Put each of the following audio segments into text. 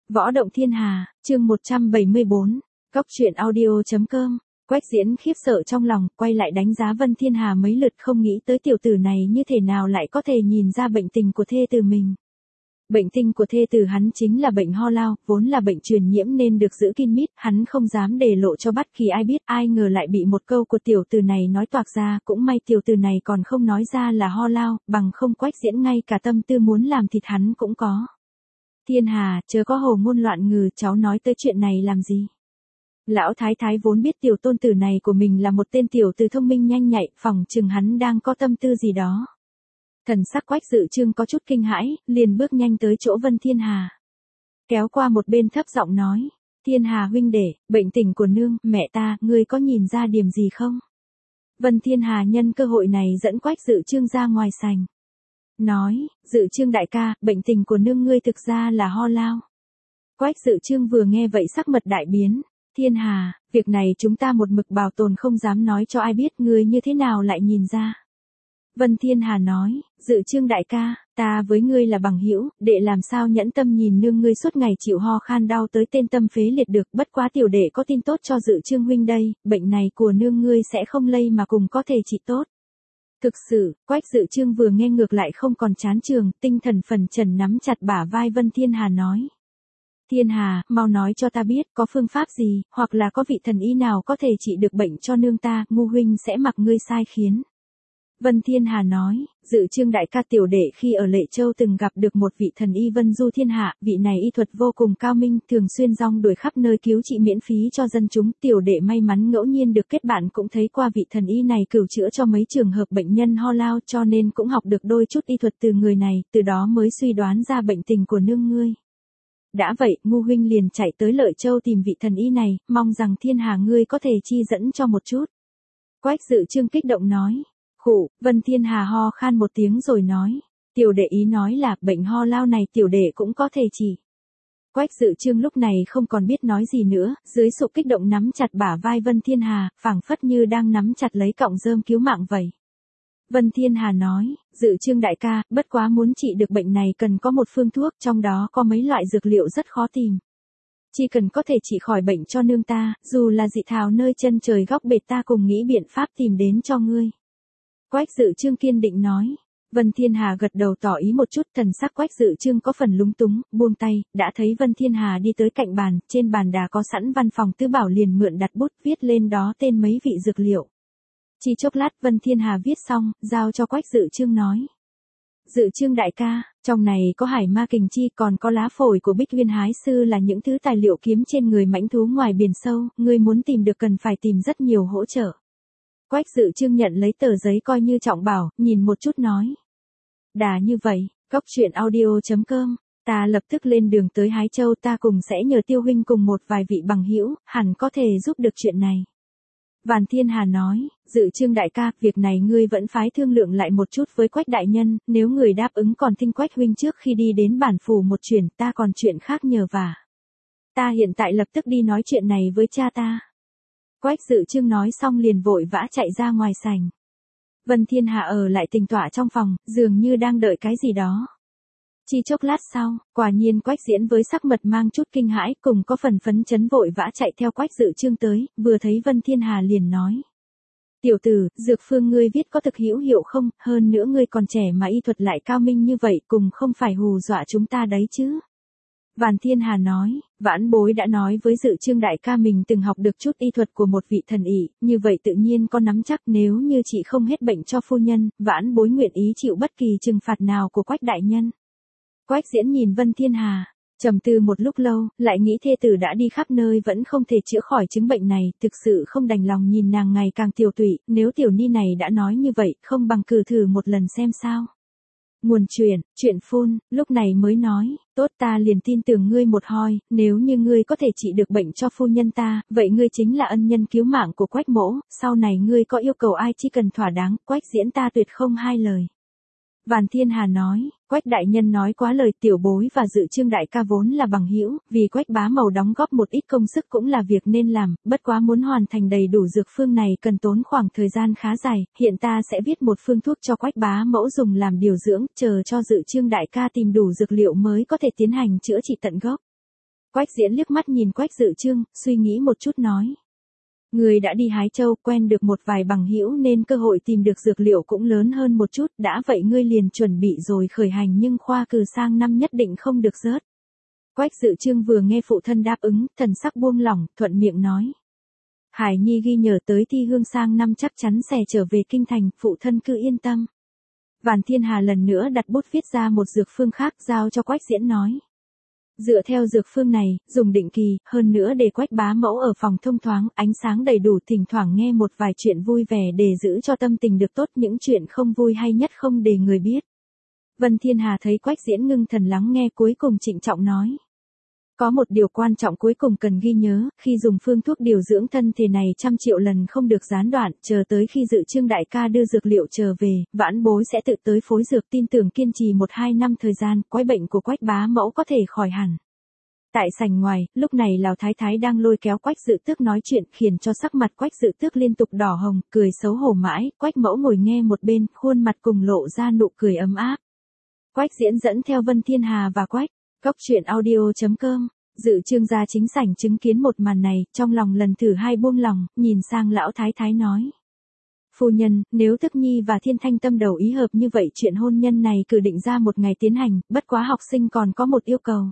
Võ động thiên hà, chương 174, Cóc truyện audio.com. Quách Diễn khiếp sợ trong lòng, quay lại đánh giá Vân Thiên Hà mấy lượt, không nghĩ tới tiểu tử này như thế nào lại có thể nhìn ra bệnh tình của thê tử mình. Bệnh tình của thê tử hắn chính là bệnh ho lao, vốn là bệnh truyền nhiễm nên được giữ kín mít, hắn không dám để lộ cho bất kỳ ai biết, ai ngờ lại bị một câu của tiểu tử này nói toạc ra, cũng may tiểu tử này còn không nói ra là ho lao, bằng không Quách Diễn ngay cả tâm tư muốn làm thịt hắn cũng có. Thiên Hà, chớ có hồ ngôn loạn ngừ, cháu nói tới chuyện này làm gì? Lão thái thái vốn biết tiểu tôn tử này của mình là một tên tiểu tử thông minh nhanh nhạy, phỏng chừng hắn đang có tâm tư gì đó. Thần sắc Quách Dự Trương có chút kinh hãi, liền bước nhanh tới chỗ Vân Thiên Hà. Kéo qua một bên thấp giọng nói, Thiên Hà huynh đệ, bệnh tình của nương, mẹ ta, ngươi có nhìn ra điểm gì không? Vân Thiên Hà nhân cơ hội này dẫn Quách Dự Trương ra ngoài sảnh. Nói, Dự Trương đại ca, bệnh tình của nương ngươi thực ra là ho lao. Quách Dự Trương vừa nghe vậy sắc mặt đại biến. Thiên Hà, việc này chúng ta một mực bảo tồn không dám nói cho ai biết, ngươi như thế nào lại nhìn ra. Vân Thiên Hà nói, Dự Trương đại ca, ta với ngươi là bằng hữu, đệ làm sao nhẫn tâm nhìn nương ngươi suốt ngày chịu ho khan đau tới tên tâm phế liệt được, bất quá tiểu đệ có tin tốt cho Dự Trương huynh đây, bệnh này của nương ngươi sẽ không lây mà cùng có thể trị tốt. Thực sự, Quách Dự Trương vừa nghe ngược lại không còn chán trường, tinh thần phần trần nắm chặt bả vai Vân Thiên Hà nói. Thiên Hà, mau nói cho ta biết có phương pháp gì, hoặc là có vị thần y nào có thể trị được bệnh cho nương ta, ngu huynh sẽ mặc ngươi sai khiến. Vân Thiên Hà nói, Dự Trương đại ca, tiểu đệ khi ở Lệ Châu từng gặp được một vị thần y Vân Du thiên hạ, vị này y thuật vô cùng cao minh, thường xuyên rong đuổi khắp nơi cứu trị miễn phí cho dân chúng, tiểu đệ may mắn ngẫu nhiên được kết bạn cũng thấy qua vị thần y này cửu chữa cho mấy trường hợp bệnh nhân ho lao, cho nên cũng học được đôi chút y thuật từ người này, từ đó mới suy đoán ra bệnh tình của nương ngươi. Đã vậy, ngu huynh liền chạy tới Lợi Châu tìm vị thần y này, mong rằng Thiên Hà ngươi có thể chi dẫn cho một chút. Quách Dự Trương kích động nói. Khụ, Vân Thiên Hà ho khan một tiếng rồi nói. Tiểu đệ ý nói là, bệnh ho lao này tiểu đệ cũng có thể trị. Quách Dự Trương lúc này không còn biết nói gì nữa, dưới sự kích động nắm chặt bả vai Vân Thiên Hà, phảng phất như đang nắm chặt lấy cọng rơm cứu mạng vậy. Vân Thiên Hà nói, Dự Trương đại ca, bất quá muốn trị được bệnh này cần có một phương thuốc, trong đó có mấy loại dược liệu rất khó tìm. Chỉ cần có thể trị khỏi bệnh cho nương ta, dù là dị thảo nơi chân trời góc bệt ta cùng nghĩ biện pháp tìm đến cho ngươi. Quách Dự Trương kiên định nói. Vân Thiên Hà gật đầu tỏ ý một chút, thần sắc Quách Dự Trương có phần lúng túng, buông tay, đã thấy Vân Thiên Hà đi tới cạnh bàn, trên bàn đã có sẵn văn phòng tứ bảo, liền mượn đặt bút viết lên đó tên mấy vị dược liệu. Chỉ chốc lát Vân Thiên Hà viết xong, giao cho Quách Dự Trương nói. Dự Trương đại ca, trong này có hải ma kình chi, còn có lá phổi của Bích Huyên Hái Sư là những thứ tài liệu kiếm trên người mãnh thú ngoài biển sâu, ngươi muốn tìm được cần phải tìm rất nhiều hỗ trợ. Quách Dự Trương nhận lấy tờ giấy coi như trọng bảo, nhìn một chút nói. Đã như vậy, Cóc truyện audio.com, ta lập tức lên đường tới Hái Châu, ta cùng sẽ nhờ Tiêu huynh cùng một vài vị bằng hữu, hẳn có thể giúp được chuyện này. Vân Thiên Hà nói, Dự Trương đại ca, việc này ngươi vẫn phái thương lượng lại một chút với Quách đại nhân, nếu người đáp ứng còn thinh Quách huynh trước khi đi đến bản phủ một chuyện, ta còn chuyện khác nhờ vả. Ta hiện tại lập tức đi nói chuyện này với cha ta. Quách Dự Trương nói xong liền vội vã chạy ra ngoài sảnh. Vân Thiên Hà ở lại tĩnh tọa trong phòng, dường như đang đợi cái gì đó. Chỉ chốc lát sau, quả nhiên Quách Diễn với sắc mặt mang chút kinh hãi, cùng có phần phấn chấn vội vã chạy theo Quách Dự Trương tới, vừa thấy Vân Thiên Hà liền nói. Tiểu tử, dược phương ngươi viết có thực hữu hiệu không, hơn nữa ngươi còn trẻ mà y thuật lại cao minh như vậy, cùng không phải hù dọa chúng ta đấy chứ. Vân Thiên Hà nói, vãn bối đã nói với Dự Trương đại ca mình từng học được chút y thuật của một vị thần y, như vậy tự nhiên có nắm chắc, nếu như chị không hết bệnh cho phu nhân, vãn bối nguyện ý chịu bất kỳ trừng phạt nào của Quách đại nhân. Quách Diễn nhìn Vân Thiên Hà, trầm tư một lúc lâu, lại nghĩ thê tử đã đi khắp nơi vẫn không thể chữa khỏi chứng bệnh này, thực sự không đành lòng nhìn nàng ngày càng tiều tụy, nếu tiểu ni này đã nói như vậy, không bằng cử thử một lần xem sao. Nguồn chuyện phun, lúc này mới nói, tốt, ta liền tin tưởng ngươi một hoi, nếu như ngươi có thể trị được bệnh cho phu nhân ta, vậy ngươi chính là ân nhân cứu mạng của Quách mỗ, sau này ngươi có yêu cầu ai chỉ cần thỏa đáng, Quách Diễn ta tuyệt không hai lời. Vân Thiên Hà nói, Quách đại nhân nói quá lời, tiểu bối và Dự Trương đại ca vốn là bằng hữu, vì Quách bá mầu đóng góp một ít công sức cũng là việc nên làm, bất quá muốn hoàn thành đầy đủ dược phương này cần tốn khoảng thời gian khá dài, hiện ta sẽ viết một phương thuốc cho Quách bá mẫu dùng làm điều dưỡng, chờ cho Dự Trương đại ca tìm đủ dược liệu mới có thể tiến hành chữa trị tận gốc. Quách Diễn liếc mắt nhìn Quách Dự Trương, suy nghĩ một chút nói. Người đã đi hái châu, quen được một vài bằng hữu nên cơ hội tìm được dược liệu cũng lớn hơn một chút, đã vậy ngươi liền chuẩn bị rồi khởi hành nhưng khoa cử sang năm nhất định không được rớt. Quách Dự Trương vừa nghe phụ thân đáp ứng, thần sắc buông lỏng, thuận miệng nói. Hải Nhi ghi nhờ tới thi hương sang năm chắc chắn sẽ trở về kinh thành, phụ thân cứ yên tâm. Vạn Thiên Hà lần nữa đặt bút viết ra một dược phương khác giao cho Quách Diễn nói. Dựa theo dược phương này, dùng định kỳ, hơn nữa để Quách bá mẫu ở phòng thông thoáng, ánh sáng đầy đủ, thỉnh thoảng nghe một vài chuyện vui vẻ để giữ cho tâm tình được tốt, những chuyện không vui hay nhất không để người biết. Vân Thiên Hà thấy Quách Diễn ngưng thần lắng nghe, cuối cùng trịnh trọng nói. Có một điều quan trọng cuối cùng cần ghi nhớ, khi dùng phương thuốc điều dưỡng thân thể này 100 triệu lần không được gián đoạn, chờ tới khi Dự Trương đại ca đưa dược liệu trở về, vãn bối sẽ tự tới phối dược, tin tưởng kiên trì 1-2 năm thời gian, quái bệnh của Quách bá mẫu có thể khỏi hẳn. Tại sảnh ngoài, lúc này Lão Thái Thái đang lôi kéo Quách Dự Tước nói chuyện, khiến cho sắc mặt Quách Dự Tước liên tục đỏ hồng, cười xấu hổ mãi, Quách mẫu ngồi nghe một bên, khuôn mặt cùng lộ ra nụ cười ấm áp. Quách Diễn dẫn theo Vân Thiên Hà và Quách. Cốc truyện audio.com, Dự Trương ra chính sảnh chứng kiến một màn này, trong lòng lần thử hai buông lòng, nhìn sang Lão Thái Thái nói. Phu nhân, nếu Tức Nhi và Thiên Thanh tâm đầu ý hợp như vậy chuyện hôn nhân này cử định ra một ngày tiến hành, bất quá học sinh còn có một yêu cầu.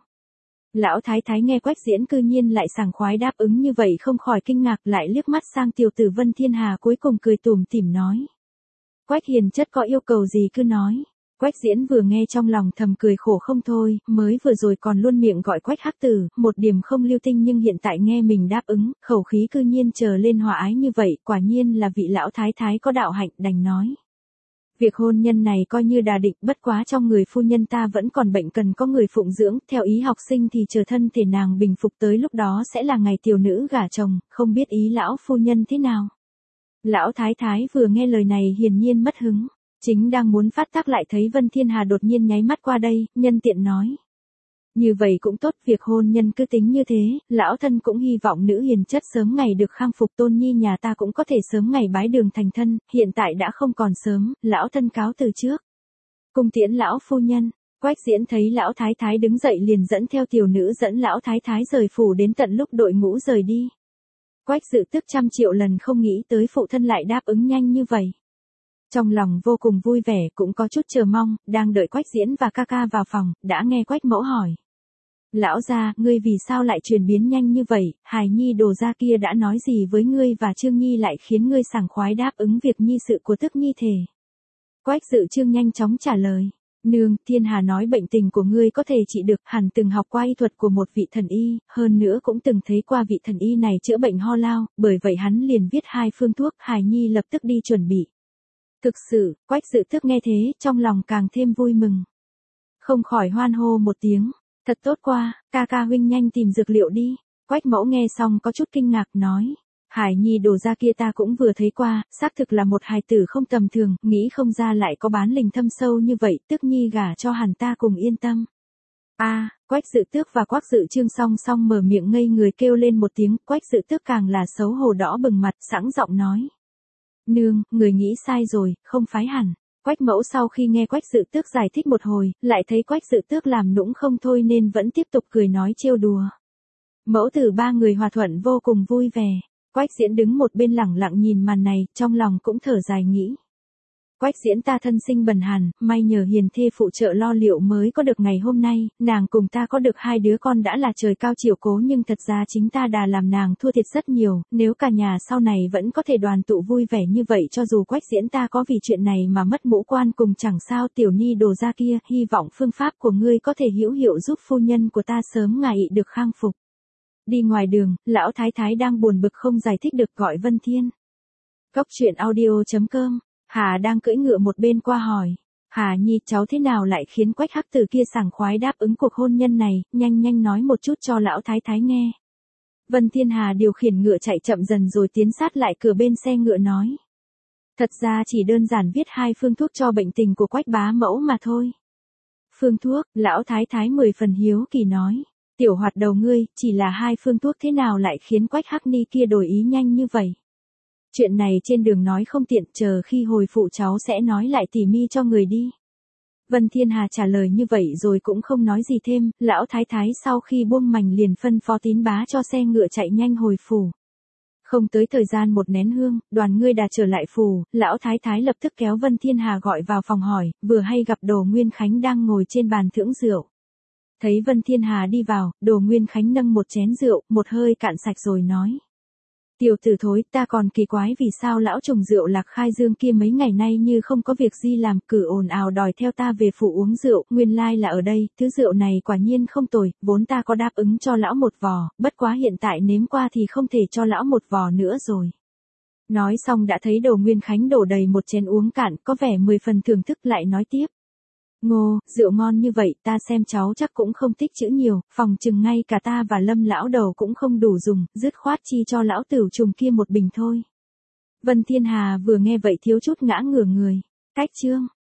Lão Thái Thái nghe Quách Diễn cư nhiên lại sảng khoái đáp ứng như vậy không khỏi kinh ngạc, lại liếc mắt sang tiểu tử Vân Thiên Hà cuối cùng cười tủm tỉm nói. Quách hiền chất có yêu cầu gì cứ nói. Quách Diễn vừa nghe trong lòng thầm cười khổ không thôi, mới vừa rồi còn luôn miệng gọi Quách Hắc Tử, một điểm không lưu tinh nhưng hiện tại nghe mình đáp ứng, khẩu khí cư nhiên trở lên hòa ái như vậy, quả nhiên là vị Lão Thái Thái có đạo hạnh, đành nói. Việc hôn nhân này coi như đà định, bất quá trong người phu nhân ta vẫn còn bệnh cần có người phụng dưỡng, theo ý học sinh thì chờ thân thể nàng bình phục tới lúc đó sẽ là ngày tiểu nữ gả chồng, không biết ý lão phu nhân thế nào. Lão Thái Thái vừa nghe lời này hiển nhiên mất hứng. Chính đang muốn phát tác lại thấy Vân Thiên Hà đột nhiên nháy mắt qua đây, nhân tiện nói. Như vậy cũng tốt, việc hôn nhân cứ tính như thế, lão thân cũng hy vọng nữ hiền chất sớm ngày được khang phục, Tôn Nhi nhà ta cũng có thể sớm ngày bái đường thành thân, hiện tại đã không còn sớm, lão thân cáo từ trước. Cung tiễn lão phu nhân. Quách Diễn thấy Lão Thái Thái đứng dậy liền dẫn theo tiểu nữ dẫn Lão Thái Thái rời phủ, đến tận lúc đội ngũ rời đi. Quách Dự Tước 100 triệu lần không nghĩ tới phụ thân lại đáp ứng nhanh như vậy. Trong lòng vô cùng vui vẻ, cũng có chút chờ mong, đang đợi Quách Diễn và ca ca vào phòng, đã nghe Quách mẫu hỏi. Lão gia, ngươi vì sao lại chuyển biến nhanh như vậy, hài nhi đồ gia kia đã nói gì với ngươi và Trương Nhi lại khiến ngươi sảng khoái đáp ứng việc nhi sự của Tức Nhi thể. Quách Dự Trương nhanh chóng trả lời. Nương, Thiên Hà nói bệnh tình của ngươi có thể trị được, hẳn từng học qua y thuật của một vị thần y, hơn nữa cũng từng thấy qua vị thần y này chữa bệnh ho lao, bởi vậy hắn liền viết 2 phương thuốc, hài nhi lập tức đi chuẩn bị. Thực sự, Quách Dự Tước nghe thế, trong lòng càng thêm vui mừng. Không khỏi hoan hô một tiếng, thật tốt quá, ca ca huynh nhanh tìm dược liệu đi. Quách mẫu nghe xong có chút kinh ngạc nói. Hải nhi đồ gia kia ta cũng vừa thấy qua, xác thực là một hài tử không tầm thường, nghĩ không ra lại có bán linh thâm sâu như vậy, Tức Nhi gả cho hẳn ta cùng yên tâm. Quách Dự Tước và Quách Dự Trương song song mở miệng ngây người kêu lên một tiếng, Quách Dự Tước càng là xấu hổ đỏ bừng mặt, sẵn giọng nói. Nương, người nghĩ sai rồi, không phái hẳn. Quách mẫu sau khi nghe Quách Dự Tước giải thích một hồi, lại thấy Quách Dự Tước làm nũng không thôi nên vẫn tiếp tục cười nói trêu đùa. Mẫu tử 3 người hòa thuận vô cùng vui vẻ. Quách Diễn đứng một bên lẳng lặng nhìn màn này, trong lòng cũng thở dài nghĩ. Quách Diễn ta thân sinh bần hàn, may nhờ hiền thê phụ trợ lo liệu mới có được ngày hôm nay, nàng cùng ta có được 2 đứa con đã là trời cao chiều cố, nhưng thật ra chính ta đã làm nàng thua thiệt rất nhiều, nếu cả nhà sau này vẫn có thể đoàn tụ vui vẻ như vậy, cho dù Quách Diễn ta có vì chuyện này mà mất mũ quan cùng chẳng sao. Tiểu ni đồ gia kia, hy vọng phương pháp của ngươi có thể hữu hiệu giúp phu nhân của ta sớm ngày được khang phục. Đi ngoài đường, Lão Thái Thái đang buồn bực không giải thích được gọi Vân Thiên. Cốc truyện audio.com, Hà đang cưỡi ngựa một bên qua hỏi. Hà nhi, cháu thế nào lại khiến Quách Hắc Tử kia sảng khoái đáp ứng cuộc hôn nhân này, nhanh nói một chút cho Lão Thái Thái nghe. Vân Thiên Hà điều khiển ngựa chạy chậm dần rồi tiến sát lại cửa bên xe ngựa nói. Thật ra chỉ đơn giản viết 2 phương thuốc cho bệnh tình của Quách bá mẫu mà thôi. Phương thuốc, Lão Thái Thái 10 phần hiếu kỳ nói. Tiểu hoạt đầu ngươi, chỉ là 2 phương thuốc thế nào lại khiến Quách Hắc Ni kia đổi ý nhanh như vậy? Chuyện này trên đường nói không tiện, chờ khi hồi phụ cháu sẽ nói lại tỉ mi cho người đi. Vân Thiên Hà trả lời như vậy rồi cũng không nói gì thêm, lão thái thái sau khi buông mành liền phân phó Tín bá cho xe ngựa chạy nhanh hồi phủ. Không tới thời gian một nén hương, Đoàn Ngươi Đà trở lại phủ, lão thái thái lập tức kéo Vân Thiên Hà gọi vào phòng hỏi, vừa hay gặp Đồ Nguyên Khánh đang ngồi trên bàn thưởng rượu. Thấy Vân Thiên Hà đi vào, Đồ Nguyên Khánh nâng một chén rượu, một hơi cạn sạch rồi nói. Tiểu tử thối, ta còn kỳ quái vì sao lão trùng rượu Lạc Khai Dương kia mấy ngày nay như không có việc gì làm, cử ồn ào đòi theo ta về phủ uống rượu, nguyên lai là ở đây, thứ rượu này quả nhiên không tồi, vốn ta có đáp ứng cho lão một vò, bất quá hiện tại nếm qua thì không thể cho lão một vò nữa rồi. Nói xong đã thấy Đồ Nguyên Khánh đổ đầy một chén uống cạn, có vẻ 10 phần thưởng thức lại nói tiếp. Ngô, rượu ngon như vậy ta xem cháu chắc cũng không thích chữ nhiều, phòng chừng ngay cả ta và Lâm lão đầu cũng không đủ dùng, dứt khoát chi cho lão tửu trùng kia một bình thôi. Vân Thiên Hà vừa nghe vậy thiếu chút ngã ngửa người. Cách chương